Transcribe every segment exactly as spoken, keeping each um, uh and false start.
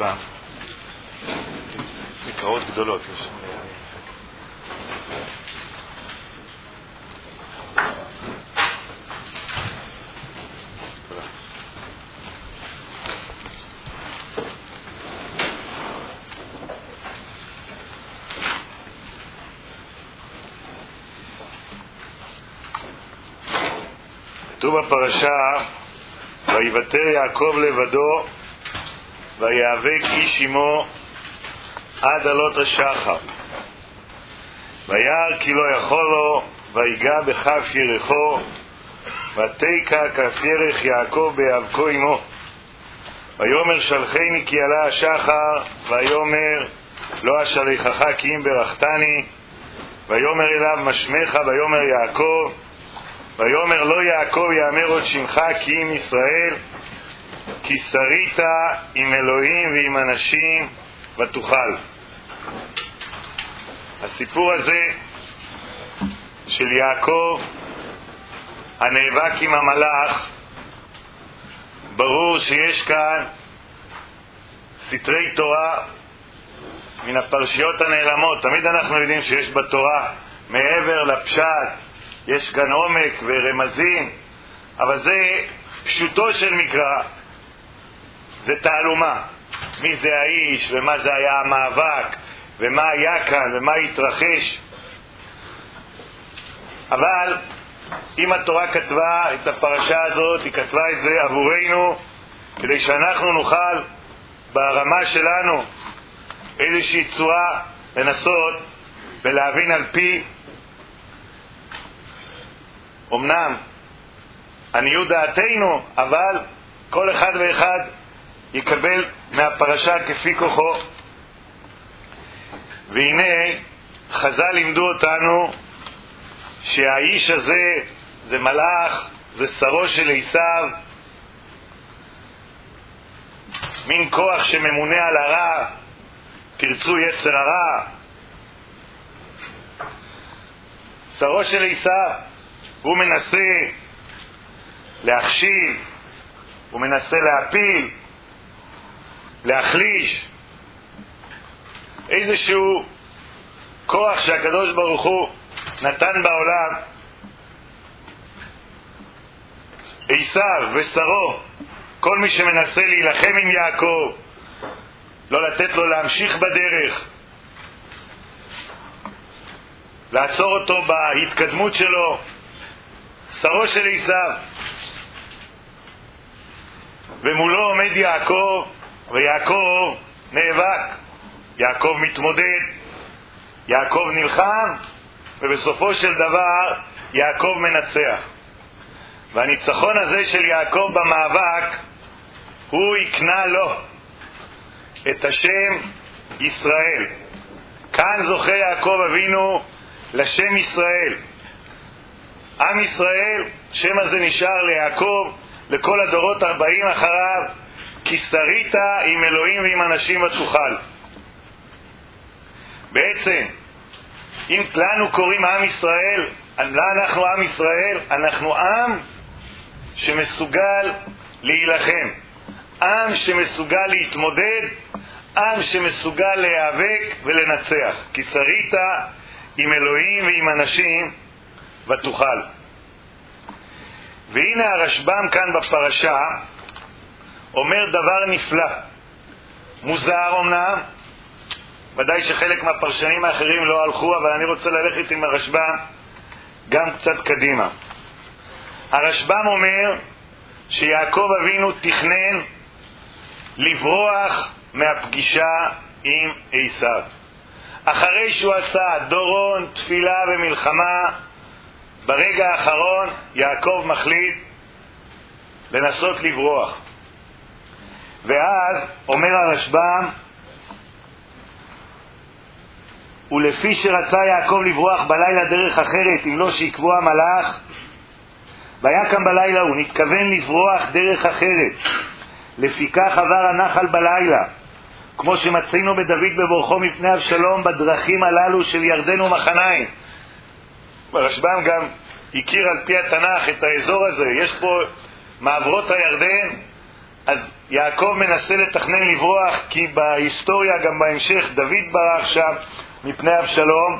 פעם. מקראות גדולות יש שם. כתוב בפרשה, ויוותר יעקב לבדו ויאבק איש עמו עד עלות השחר, וירא כי לא יכול לו, ויגע בכף ירחו, ותקע כף ירך יעקב בהיאבקו עמו. ויאמר שלחני כי עלה השחר, ויאמר לא אשליחך כי אם ברכתני, ויאמר אליו מה שמך, ויאמר יעקב, ויאמר לא יעקב יאמר עוד שמך כי אם ישראל, כי שרית עם אלוהים ועם אנשים ותוכל. הסיפור הזה של יעקב הנאבק עם המלאך, ברור שיש כאן סתרי תורה מן הפרשיות הנעלמות. תמיד אנחנו יודעים שיש בתורה מעבר לפשט, יש כאן עומק ורמזים, אבל זה פשוטו של מקרא, זה תעלומה. מי זה האיש ומה זה היה המאבק ומה היה כאן ומה התרחש. אבל אם התורה כתבה את הפרשה הזאת, היא כתבה את זה עבורנו כדי שאנחנו נוכל ברמה שלנו איזושהי צורה לנסות ולהבין על פי, אמנם עניות דעתנו, אבל כל אחד ואחד יקבל מהפרשה כפי כוחו. והנה חז"ל לימדו אותנו שהאיש הזה זה מלאך, זה שרו של עשיו, מין כוח שממונה על הרע, תרצו יצר הרע. שרו של עשיו, הוא מנסה להכשיל, הוא מנסה להפיל, להחליש איזשהו כוח שהקדוש ברוך הוא נתן בעולם. עשיו ושרו, כל מי שמנסה להילחם עם יעקב, לא לתת לו להמשיך בדרך, לעצור אותו בהתקדמות שלו, שרו של עשיו. ומולו עומד יעקב, ויעקב נאבק, יעקב מתמודד, יעקב נלחם, ובסופו של דבר יעקב מנצח. והניצחון הזה של יעקב במאבק, הוא יקנה לו את השם ישראל. כאן זוכה יעקב אבינו לשם ישראל. עם ישראל, שם הזה נשאר ליעקב לכל הדורות ארבעים אחריו, כי שרית עם אלוהים ועם אנשים ותוכל. בעצם אם לנו קוראים עם ישראל, אנחנו עם ישראל, אנחנו עם שמסוגל להילחם, עם שמסוגל להתמודד, עם שמסוגל להיאבק ולנצח, כי שרית עם אלוהים ועם אנשים ותוכל. והנה הרשב"ם כאן בפרשה אומר דבר נפלא, מוזר אמנם, ודאי שחלק מהפרשנים האחרים לא הלכו, אבל אני רוצה ללכת עם הרשב"ם גם קצת קדימה. הרשב"ם אומר שיעקב אבינו תכנן לברוח מהפגישה עם עשיו. אחרי שהוא עשה דורון, תפילה ומלחמה, ברגע האחרון יעקב מחליט לנסות לברוח. ואז אומר הרשב"ם, ולפי שרצה יעקב לברוח בלילה דרך אחרת, אם לא שיקבו המלאך, והיה כאן בלילה הוא נתכוון לברוח דרך אחרת, לפיכך עבר הנחל בלילה, כמו שמצינו בדוד בבורחו מפני אבשלום בדרכים הללו של ירדן ומחניים. הרשב"ם גם הכיר על פי התנ"ך את האזור הזה, יש פה מעברות הירדן אז יעקב מנסה לתכנן לברוח, כי בהיסטוריה, גם בהמשך, דוד ברח שם מפני אבשלום,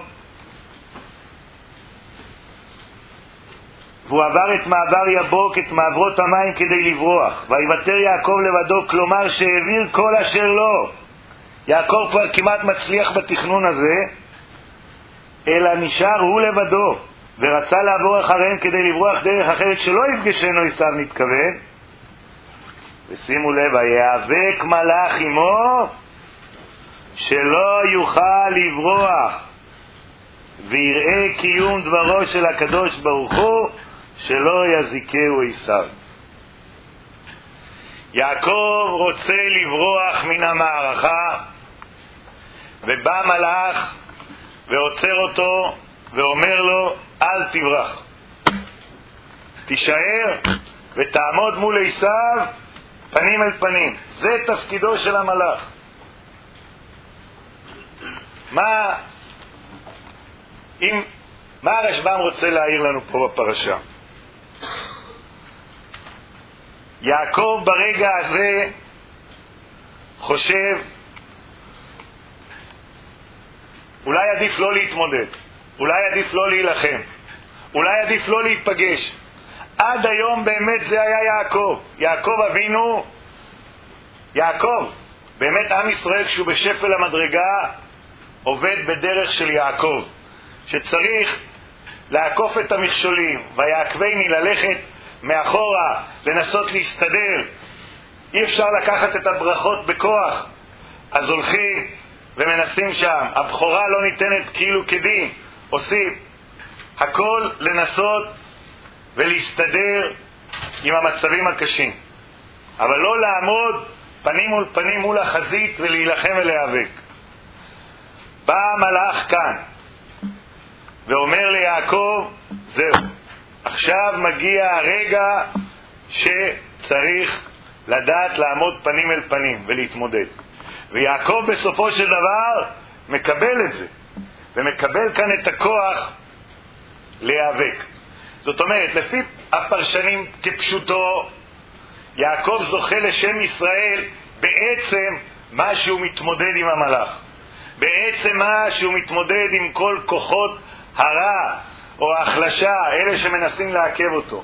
והוא עבר את מעבר יבוק, את מעברות המים, כדי לברוח. ויוותר יעקב לבדו, כלומר שהעביר כל אשר לו. יעקב כבר כמעט מצליח בתכנון הזה, אלא נשאר הוא לבדו, ורצה לעבור אחריהם כדי לברוח דרך אחרת שלא יפגשנו עשיו, מתכוון. ושימו לב, ויאבק מלאך עמו שלא יוכל לברוח, ויראה קיום דברו של הקדוש ברוך הוא שלא יזיקהו עשיו. יעקב רוצה לברוח מן המערכה, ובא מלאך ועוצר אותו ואומר לו, אל תברח, תישאר ותעמוד מול עשיו פנים אל פנים. זה תפקידו של המלאך. מה אם מה הרשב"ם רוצה להעיר לנו פה בפרשה? יעקב ברגע הזה חושב אולי עדיף לא להתמודד, אולי עדיף לא להילחם, אולי עדיף לא להיפגש. עד היום באמת זה היה יעקב. יעקב אבינו, יעקב, באמת עם ישראל כשהוא בשפל המדרגה עובד בדרך של יעקב, שצריך לעקוף את המכשולים. ויעקבני, ללכת מאחורה, לנסות להסתדר. אי אפשר לקחת את הברכות בכוח, אז הולכים ומנסים שם. הבכורה לא ניתנת כאילו כדין, עושים הכל לנסות ולהסתדר עם המצבים הקשים, אבל לא לעמוד פנים מול פנים מול החזית ולהילחם ולהיאבק. בא המלאך כאן ואומר ליעקב, זהו, עכשיו מגיע הרגע שצריך לדעת לעמוד פנים אל פנים ולהתמודד. ויעקב בסופו של דבר מקבל את זה, ומקבל כאן את הכוח להיאבק. זאת אומרת, לפי הפרשנים כפשוטו, יעקב זוכה לשם ישראל בעצם מה שהוא מתמודד עם המלאך, בעצם מה שהוא מתמודד עם כל כוחות הרע או ההחלשה, אלה שמנסים לעכב אותו.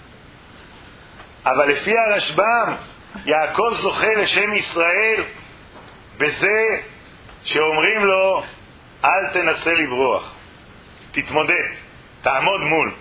אבל לפי הרשב"ם, יעקב זוכה לשם ישראל בזה שאומרים לו, אל תנסה לברוח, תתמודד, תעמוד מול.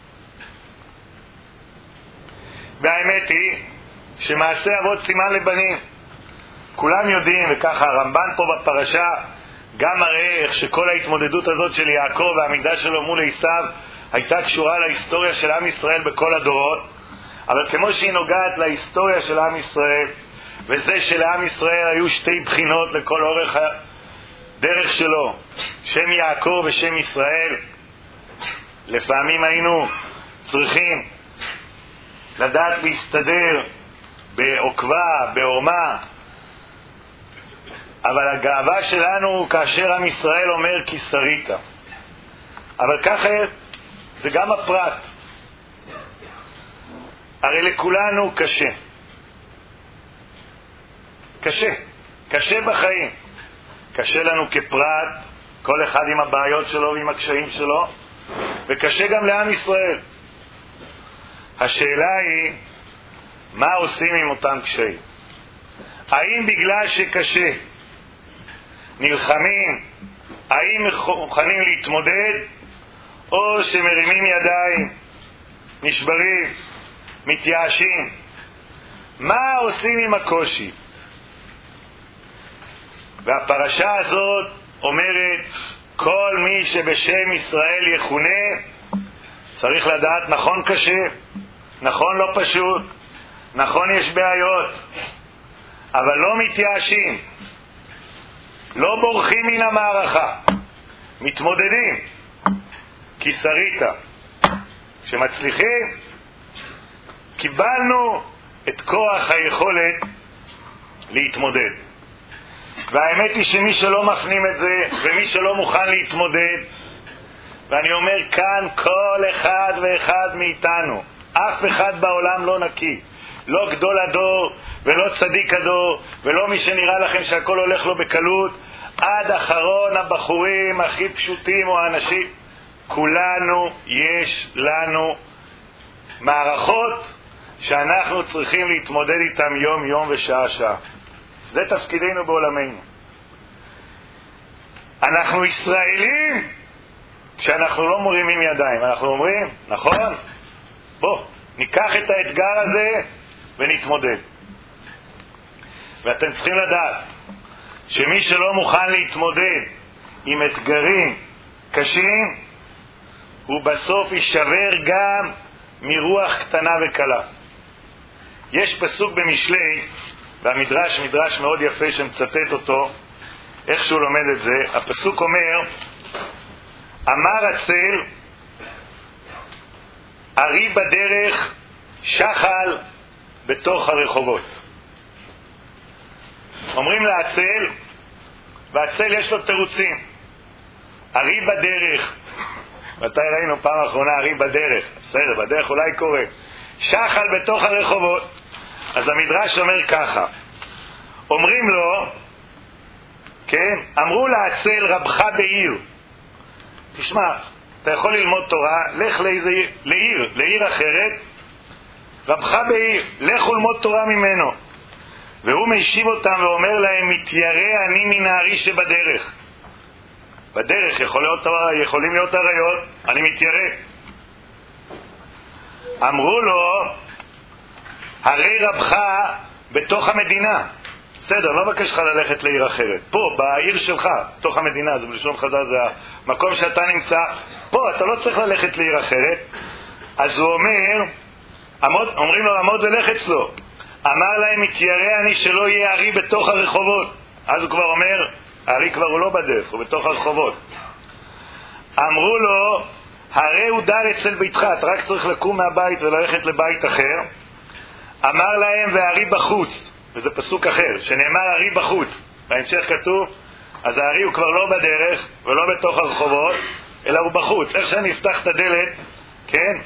והאמת היא שמעשה אבות סימן לבנים. כולם יודעים, וככה הרמב"ן פה בפרשה גם מראה איך שכל ההתמודדות הזאת של יעקב והעמידה שלו מול עשיו הייתה קשורה להיסטוריה של עם ישראל בכל הדורות. אבל כמו שהיא נוגעת להיסטוריה של עם ישראל, וזה שלעם ישראל היו שתי בחינות לכל אורך הדרך שלו, שם יעקב ושם ישראל, לפעמים היינו צריכים לדעת להסתדר בעוקבה, בעורמה. אבל הגאווה שלנו כאשר עם ישראל אומר כי שרית. אבל ככה זה גם הפרט. הרי לכולנו קשה. קשה. קשה בחיים. קשה לנו כפרט, כל אחד עם הבעיות שלו ועם הקשיים שלו, וקשה גם לעם ישראל. השאלה היא, מה עושים עם אותם קשיים? האם בגלל שקשה נלחמים, האם מוכנים להתמודד, או שמרימים ידיים, נשברים, מתייאשים? מה עושים עם הקושי? והפרשה הזאת אומרת, כל מי שבשם ישראל יכונה, צריך לדעת, נכון קשה, נכון לא פשוט, נכון יש בעיות, אבל לא מתייאשים, לא בורחים מן המערכה, מתמודדים, כי שרית. כשמצליחים, קיבלנו את כוח היכולת להתמודד. והאמת היא שמי שלא מפנים את זה, ומי שלא מוכן להתמודד, ואני אומר כאן, כל אחד ואחד מאיתנו, אף אחד בעולם לא נקי, לא גדול הדור ולא צדיק הדור ולא מי שנראה לכם שהכל הולך לו בקלות, עד אחרון הבחורים הכי פשוטים או האנשים. כולנו יש לנו מערכות שאנחנו צריכים להתמודד איתם יום יום ושעה שעה. זה תפקידנו בעולמנו. אנחנו ישראלים כשאנחנו לא מרימים ידיים, אנחנו אומרים, נכון? בוא, ניקח את האתגר הזה ונתמודד. ואתם צריכים לדעת שמי שלא מוכן להתמודד עם אתגרים קשים, הוא בסוף יישבר גם מרוח קטנה וקלה. יש פסוק במשלי, והמדרש, מדרש מאוד יפה שמצטט אותו, איך שהוא לומד את זה. הפסוק אומר, אמר הצל, ארי בדרך, שחל בתוך הרחובות. אומרים לעצל, והצל יש לו תירוצים. ארי בדרך, מתי ראינו פעם האחרונה ארי בדרך? בסדר, בדרך אולי קורה. שחל בתוך הרחובות. אז המדרש אומר ככה, אומרים לו, כן, אמרו לעצל רבך בעיר, תשמע, אתה יכול ללמוד תורה, לך לאיזה, לעיר, לעיר אחרת, רבך בעיר, לך ולמוד תורה ממנו. והוא משיב אותם ואומר להם, מתיירא אני מן הארי שבדרך. בדרך יכול להיות, יכולים להיות עריות, אני מתיירא. אמרו לו, הרי רבך בתוך המדינה. בסדר, לא מבקש לך ללכת לעיר אחרת. פה, בעיר שלך, בתוך המדינה, זה בלשון חז"ל, זה המקום שאתה נמצא. פה, אתה לא צריך ללכת לעיר אחרת. אז הוא אומר, עמוד, אומרים לו, עמוד ולך אצלו. אמר להם, מתיירא אני שלא יהיה ארי בתוך הרחובות. אז הוא כבר אומר, הארי כבר הוא לא בדרך, הוא בתוך הרחובות. אמרו לו, הרי הוא דל אצל ביתך, אתה רק צריך לקום מהבית וללכת לבית אחר. אמר להם, והארי בחוץ. וזה פסוק אחר, שנאמר הארי בחוץ. בהמשך כתוב, אז הארי הוא כבר לא בדרך ולא בתוך הרחובות, אלא הוא בחוץ. איך שאני אפתח את הדלת, כן?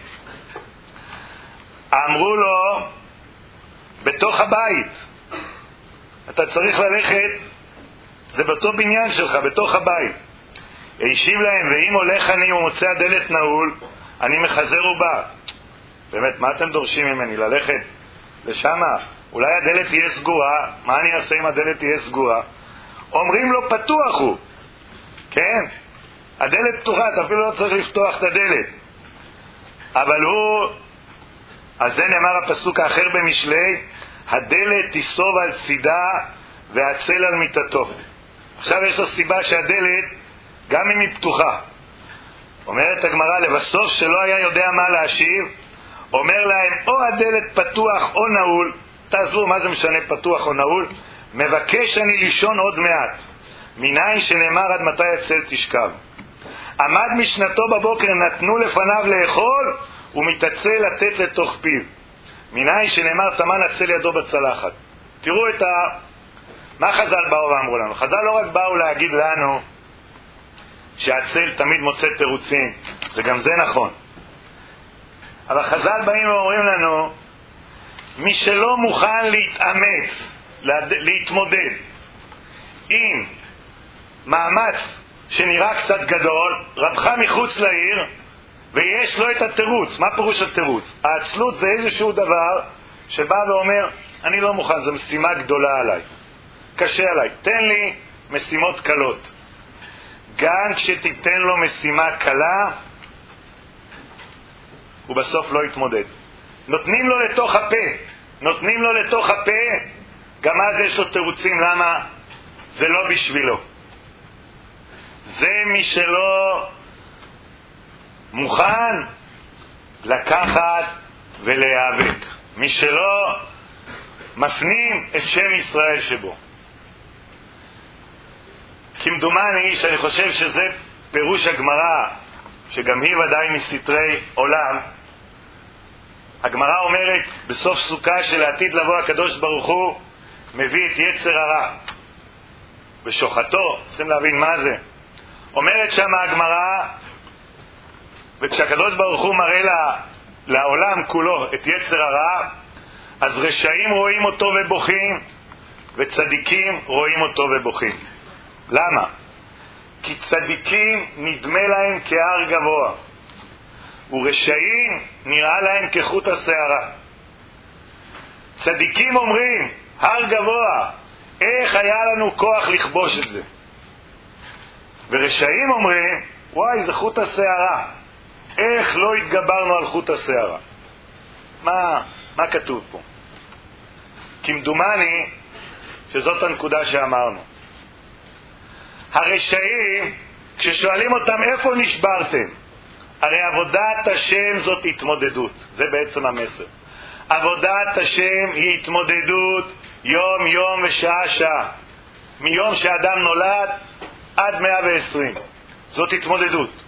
אמרו לו, בתוך הבית. אתה צריך ללכת, זה באותו בניין שלך, בתוך הבית. הישיב להם, ואם הולך אני ומוצא הדלת נעול, אני מחזר ובא. באמת, מה אתם דורשים ממני? ללכת לשמה? אולי הדלת תהיה סגורה, מה אני אעשה אם הדלת תהיה סגורה? אומרים לו, פתוח הוא. כן? הדלת פתוחה, אתה אפילו לא צריך לפתוח את הדלת. אבל הוא, אז זה נאמר הפסוק האחר במשלי, הדלת תיסוב על צידה והצל על מיטתו. עכשיו יש לו סיבה שהדלת, גם אם היא פתוחה. אומרת הגמרא, לבסוף שלא היה יודע מה להשיב, אומר להם, או הדלת פתוח או נעול, תעזבו, מה זה משנה פתוח או נעול? מבקש אני לישון עוד מעט. מניין שנאמר עד מתי הצל תשכב. עמד משנתו בבוקר, נתנו לפניו לאכול, ומתעצל לתת לתוך פיו. מניין שנאמר תמן הצל ידו בצלחת. תראו את ה... מה חז"ל באו ואמרו לנו? חז"ל לא רק באו להגיד לנו שהצל תמיד מוצא תירוצים, וגם זה נכון. אבל חז"ל באים ואומרים לנו, מי שלא מוכן להתאמץ, להתמודד עם מאמץ שנראה קצת גדול, רבך מחוץ לעיר, ויש לו את התירוץ. מה פירוש התירוץ? העצלות זה איזשהו דבר שבא ואומר, אני לא מוכן, זו משימה גדולה עליי, קשה עליי, תן לי משימות קלות. גם כשתיתן לו משימה קלה, הוא בסוף לא יתמודד. נותנים לו לתוך הפה, נותנים לו לתוך הפה, גם אז יש לו תירוצים למה זה לא בשבילו. זה מי שלא מוכן לקחת ולהיאבק, מי שלא מפנים את שם ישראל שבו. כמדומני שאני חושב שזה פירוש הגמרא, שגם היא ודאי מסתרי עולם. הגמרא אומרת בסוף סוכה של העתיד לבוא הקדוש ברוך הוא מביא את יצר הרע בשוחתו. צריכים להבין מה זה. אומרת שם הגמרא, וכשהקדוש ברוך הוא מראה לה, לעולם כולו את יצר הרע, אז רשעים רואים אותו ובוכים, וצדיקים רואים אותו ובוכים. למה? כי צדיקים נדמה להם כהר גבוה, ורשעים נראה להם כחוט השערה. צדיקים אומרים, הר גבוה, איך היה לנו כוח לכבוש את זה? ורשעים אומרים, וואי, זה חוט השערה, איך לא התגברנו על חוט השערה? מה, מה כתוב פה? כמדומני שזאת הנקודה שאמרנו. הרשעים, כששואלים אותם איפה נשברתם, הרי עבודת השם זאת התמודדות. זה בעצם המסר. עבודת השם היא התמודדות יום יום ושעה שעה, מיום שאדם נולד עד מאה ועשרים. זאת התמודדות.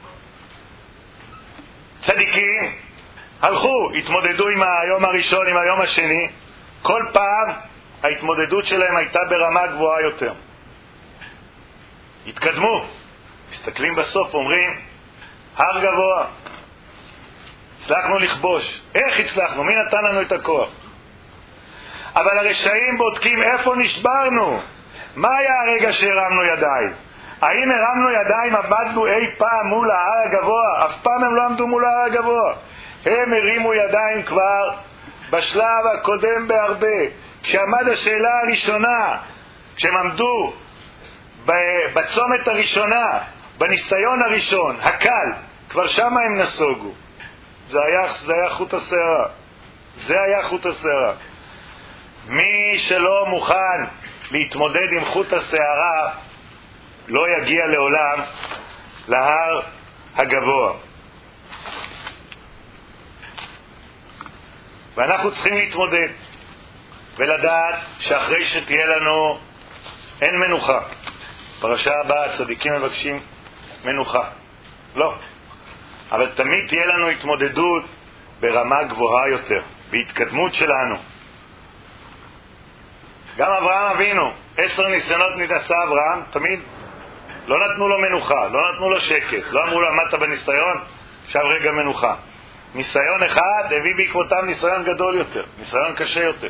צדיקים הלכו, התמודדו עם היום הראשון, עם היום השני. כל פעם ההתמודדות שלהם הייתה ברמה גבוהה יותר. התקדמו. מסתכלים בסוף, אומרים, הר גבוה, הצלחנו לכבוש. איך הצלחנו? מי נתן לנו את הכוח? אבל הרשעים בודקים איפה נשברנו. מה היה הרגע שהרמנו ידיים? האם הרמנו ידיים, עמדנו אי פעם מול ההר הגבוה? אף פעם הם לא עמדו מול ההר הגבוה. הם הרימו ידיים כבר בשלב הקודם בהרבה. כשעמד השאלה הראשונה, כשהם עמדו בצומת הראשונה, בניסיון הראשון, הקל, כבר שמה הם נסוגו. זה היה, זה היה חוט השערה. זה היה חוט השערה. מי שלא מוכן להתמודד עם חוט השערה, לא יגיע לעולם להר הגבוה. ואנחנו צריכים להתמודד ולדעת שאחרי שתהיה לנו אין מנוחה. פרשה הבאה, הצדיקים מבקשים מנוחה. לא. אבל תמיד תהיה לנו התמודדות ברמה גבוהה יותר, בהתקדמות שלנו. גם אברהם אבינו, עשר ניסיונות נתעשה אברהם, תמיד לא נתנו לו מנוחה, לא נתנו לו שקט, לא אמרו לו עמדת בניסיון, עכשיו רגע מנוחה. ניסיון אחד הביא בעקבותם ניסיון גדול יותר, ניסיון קשה יותר.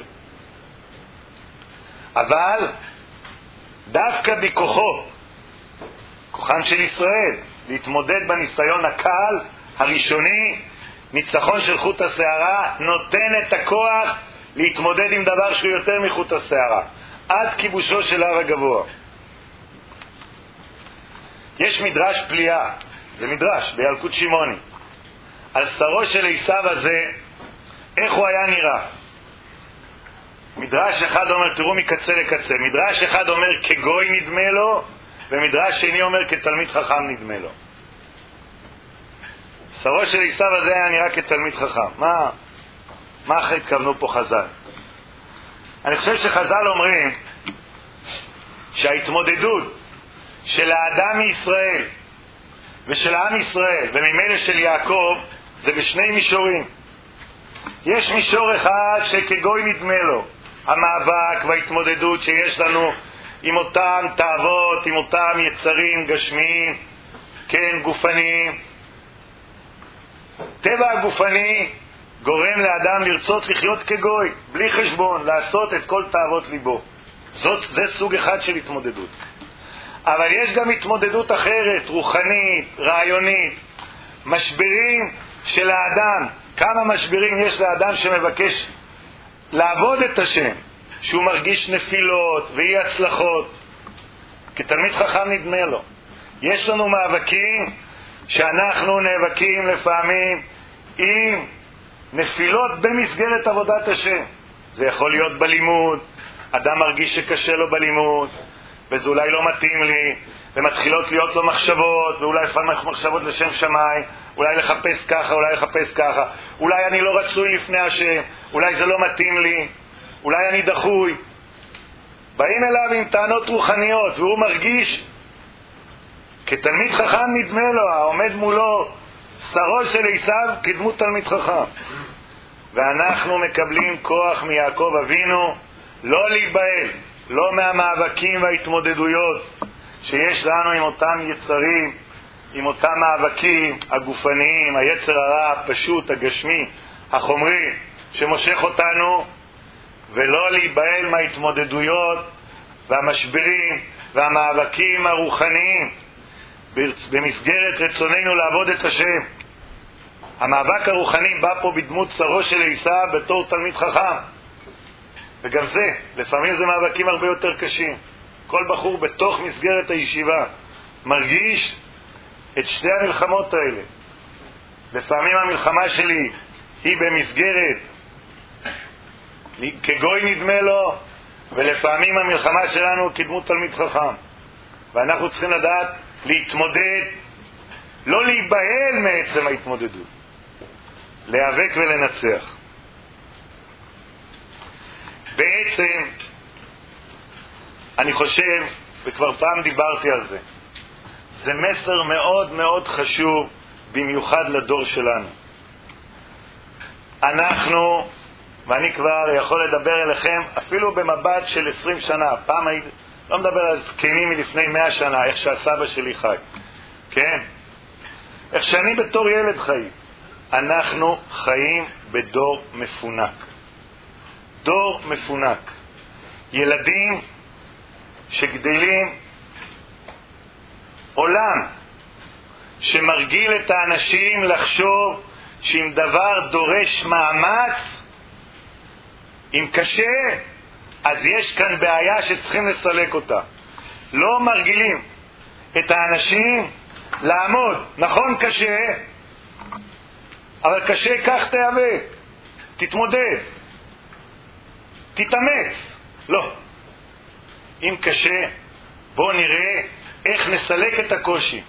אבל דווקא בכוחו, כוחם של ישראל, להתמודד בניסיון הקל, הראשוני, ניצחון של חוט השערה, נותן את הכוח להתמודד עם דבר שהוא יותר מחוט השערה, עד כיבושו של הר הגבוה. יש מדרש פליאה, זה מדרש בילקוט שמעוני, על שרו של עשיו הזה, איך הוא היה נראה. מדרש אחד אומר, תראו מקצה לקצה, מדרש אחד אומר כגוי נדמה לו, ומדרש שני אומר כתלמיד חכם נדמה לו. שרו של עשיו הזה היה נראה כתלמיד חכם. מה, מה אחרי התכוונו פה חז"ל? אני חושב שחז"ל אומרים שההתמודדות של האדם מישראל ושל העם ישראל וממילא של יעקב זה בשני מישורים. יש מישור אחד שכגוי נדמה לו, המאבק וההתמודדות שיש לנו עם אותם תאוות, עם אותם יצרים גשמיים, כן, גופניים. טבע הגופני גורם לאדם לרצות לחיות כגוי, בלי חשבון, לעשות את כל תאוות ליבו. זאת, זה סוג אחד של התמודדות. אבל יש גם התמודדות אחרת, רוחנית, רעיונית, משברים של האדם. כמה משברים יש לאדם שמבקש לעבוד את השם, שהוא מרגיש נפילות ואי הצלחות. כתלמיד חכם נדמה לו. יש לנו מאבקים שאנחנו נאבקים לפעמים עם נפילות במסגרת עבודת השם. זה יכול להיות בלימוד, אדם מרגיש שקשה לו בלימוד, וזה אולי לא מתאים לי, ומתחילות להיות לו מחשבות, ואולי לפעמים מחשבות לשם שמיים, אולי לחפש ככה, אולי לחפש ככה, אולי אני לא רצוי לפני השם, אולי זה לא מתאים לי, אולי אני דחוי. באים אליו עם טענות רוחניות, והוא מרגיש כתלמיד חכם נדמה לו, העומד מולו שרו של עשיו כדמות תלמיד חכם. ואנחנו מקבלים כוח מיעקב אבינו לא להיבהל, לא מהמאבקים וההתמודדויות שיש לנו עם אותם יצרים, עם אותם מאבקים הגופניים, היצר הרע הפשוט, הגשמי, החומרי, שמושך אותנו, ולא להיבהל מההתמודדויות והמשברים והמאבקים הרוחניים במסגרת רצוננו לעבוד את השם. המאבק הרוחני בא פה בדמות שרו של עשיו בתור תלמיד חכם, וגם זה, לפעמים זה מאבקים הרבה יותר קשים. כל בחור בתוך מסגרת הישיבה מרגיש את שתי המלחמות האלה. לפעמים המלחמה שלי היא במסגרת כגוי נדמה לו, ולפעמים המלחמה שלנו כדמות תלמיד חכם, ואנחנו צריכים לדעת להתמודד, לא להיבהל מעצם ההתמודדות, להיאבק ולנצח. בעצם אני חושב, וכבר פעם דיברתי על זה, זה מסר מאוד מאוד חשוב, במיוחד לדור שלנו. אנחנו, ואני כבר יכול לדבר אליכם אפילו במבט של עשרים שנה, פעם הייתי, לא מדבר על זקנים מלפני מאה שנה, איך שהסבא שלי חי, כן? איך שאני בתור ילד חי. אנחנו חיים בדור מפונק. דור מפונק. ילדים שגדלים, עולם שמרגיל את האנשים לחשוב שאם דבר דורש מאמץ, אם קשה, אז יש כאן בעיה שצריכים לסלק אותה. לא מרגילים את האנשים לעמוד. נכון, קשה, אבל קשה, כך תיאבק, תתמודד, תתאמץ. לא. אם קשה, בוא נראה איך נסלק את הקושי.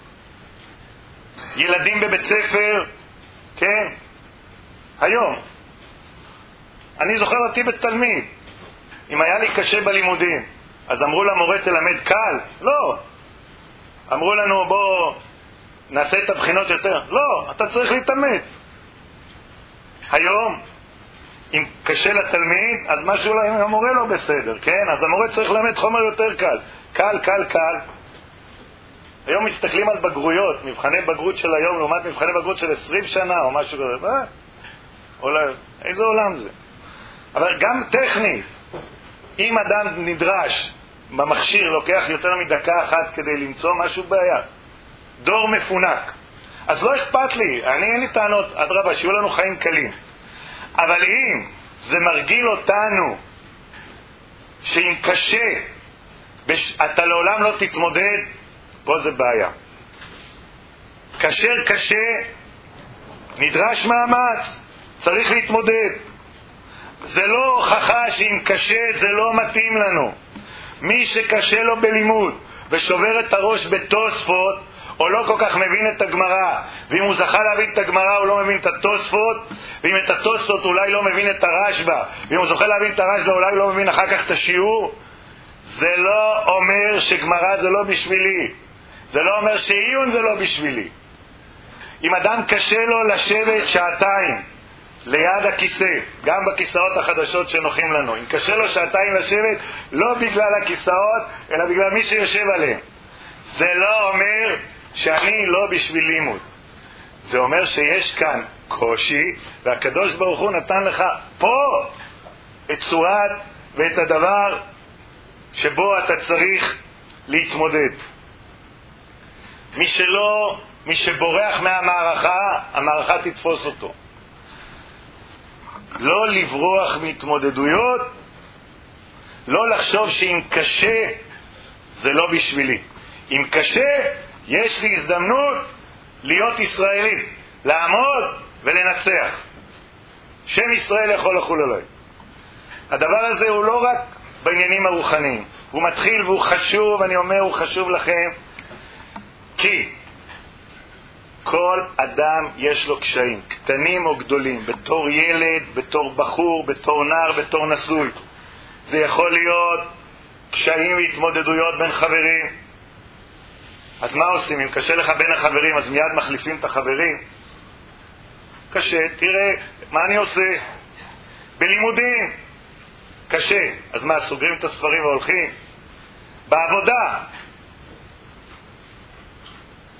ילדים בבית ספר, כן, היום, אני זוכר אותי בתלמיד, אם היה לי קשה בלימודים, אז אמרו למורה תלמד קל? לא. אמרו לנו בוא נעשה את הבחינות יותר? לא, אתה צריך להתאמץ. היום, אם קשה לתלמיד, אז משהו עם המורה לא בסדר, כן? אז המורה צריך ללמד חומר יותר קל. קל, קל, קל. היום מסתכלים על בגרויות, מבחני בגרות של היום לעומת מבחני בגרות של עשרים שנה או משהו כזה. אה? עולם, איזה עולם זה? אבל גם טכני, אם אדם נדרש במכשיר, לוקח יותר מדקה אחת כדי למצוא משהו בעיה. דור מפונק. אז לא אכפת לי, אני אין לי טענות, אדרבה, שיהיו לנו חיים קלים. אבל אם זה מרגיל אותנו שאם קשה, בש... אתה לעולם לא תתמודד, פה זה בעיה. כאשר קשה, נדרש מאמץ, צריך להתמודד. זה לא הוכחה שאם קשה זה לא מתאים לנו. מי שקשה לו בלימוד ושובר את הראש בתוספות, או לא כל כך מבין את הגמרא, ואם הוא זכה להבין את הגמרא הוא לא מבין את התוספות, ואם את התוספות אולי לא מבין את הרשב"א, ואם הוא זוכה להבין את הרשב"א אולי לא מבין אחר כך את השיעור, זה לא אומר שגמרא זה לא בשבילי, זה לא אומר שעיון זה לא בשבילי. אם אדם קשה לו לשבת שעתיים ליד הכיסא, גם בכיסאות החדשות שנוחים לנו, אם קשה לו שעתיים לשבת, לא בגלל הכיסאות אלא בגלל מי שיושב עליהם, זה לא אומר שאני לא בשביל לימוד. זה אומר שיש כאן קושי, והקדוש ברוך הוא נתן לך פה את צורת ואת הדבר שבו אתה צריך להתמודד. מי שלא, מי שבורח מהמערכה, המערכה תתפוס אותו. לא לברוח מהתמודדויות, לא לחשוב שאם קשה זה לא בשבילי. אם קשה, יש לי הזדמנות להיות ישראלי, לעמוד ולנצח. שם ישראל יכול לחול עליי. הדבר הזה הוא לא רק בעניינים הרוחניים, הוא מתחיל והוא חשוב, אני אומר הוא חשוב לכם, כי כל אדם יש לו קשיים, קטנים או גדולים, בתור ילד, בתור בחור, בתור נער, בתור נשוי. זה יכול להיות קשיים והתמודדויות בין חברים. אז מה עושים? אם קשה לך בין החברים, אז מיד מחליפים את החברים? קשה, תראה, מה אני עושה? בלימודים, קשה, אז מה, סוגרים את הספרים והולכים? בעבודה,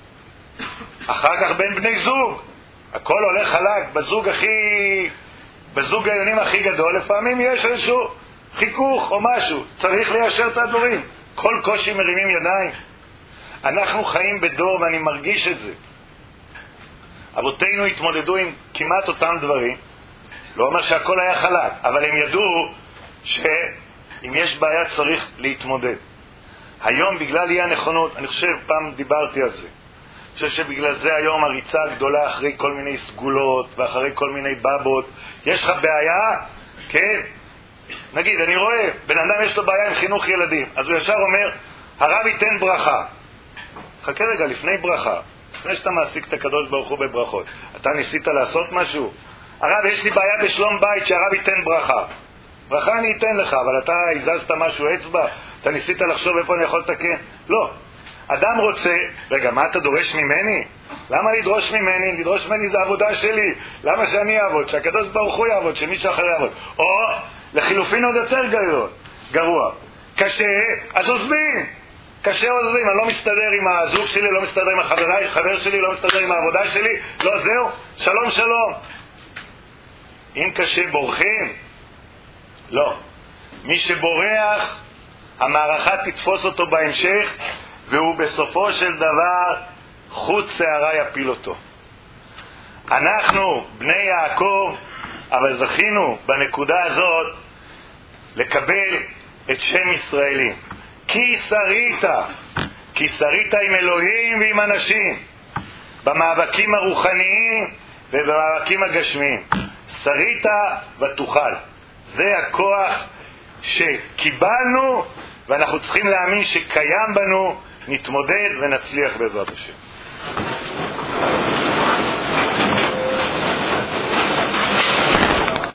אחר כך בין בני זוג, הכל הולך חלק, בזוג הכי בזוג העיונים הכי גדול לפעמים יש איזשהו חיכוך או משהו, צריך ליישר את הדברים. כל קושי מרימים ידיים. אנחנו חיים בדור, ואני מרגיש את זה. אבותינו התמודדו עם כמעט אותם דברים, לא אומר שהכל היה חלק, אבל הם ידעו שאם יש בעיה צריך להתמודד. היום בגלל אי הנכונות, אני חושב, פעם דיברתי על זה, אני חושב שבגלל זה היום הריצה הגדולה אחרי כל מיני סגולות ואחרי כל מיני בבות. יש לך בעיה? כן. נגיד, אני רואה, בן אדם יש לו בעיה עם חינוך ילדים, אז הוא ישר אומר, הרב ייתן ברכה. חכה רגע, לפני ברכה, לפני שאתה מעסיק את הקדוש ברוך הוא בברכות, אתה ניסית לעשות משהו? הרב, יש לי בעיה בשלום בית שהרב ייתן ברכה. ברכה אני אתן לך, אבל אתה הזזת משהו אצבע, אתה ניסית לחשוב איפה אני יכול לתקן? לא. אדם רוצה, רגע, מה אתה דורש ממני? למה לדרוש ממני? לדרוש ממני זה עבודה שלי. למה שאני אעבוד? שהקדוש ברוך הוא יעבוד, שמישהו אחר יעבוד. או לחילופין עוד יותר גרוע. גרוע. קשה, אז עוזבים. קשה עוזבים, אני לא מסתדר עם הזוג שלי, לא מסתדר עם החברי, חבר שלי, לא מסתדר עם העבודה שלי. לא, זהו, שלום שלום. אם קשה בורחים? לא. מי שבורח, המערכה תתפוס אותו בהמשך, והוא בסופו של דבר חוץ שערה יפיל אותו. אנחנו בני יעקב, אבל זכינו בנקודה הזאת לקבל את שם ישראלי. כי שרית, כי שרית עם אלוהים ועם אנשים, במאבקים הרוחניים ובמאבקים הגשמיים. שרית ותוכל. זה הכוח שקיבלנו, ואנחנו צריכים להאמין שקיים בנו. נתמודד ונצליח בעזרת השם.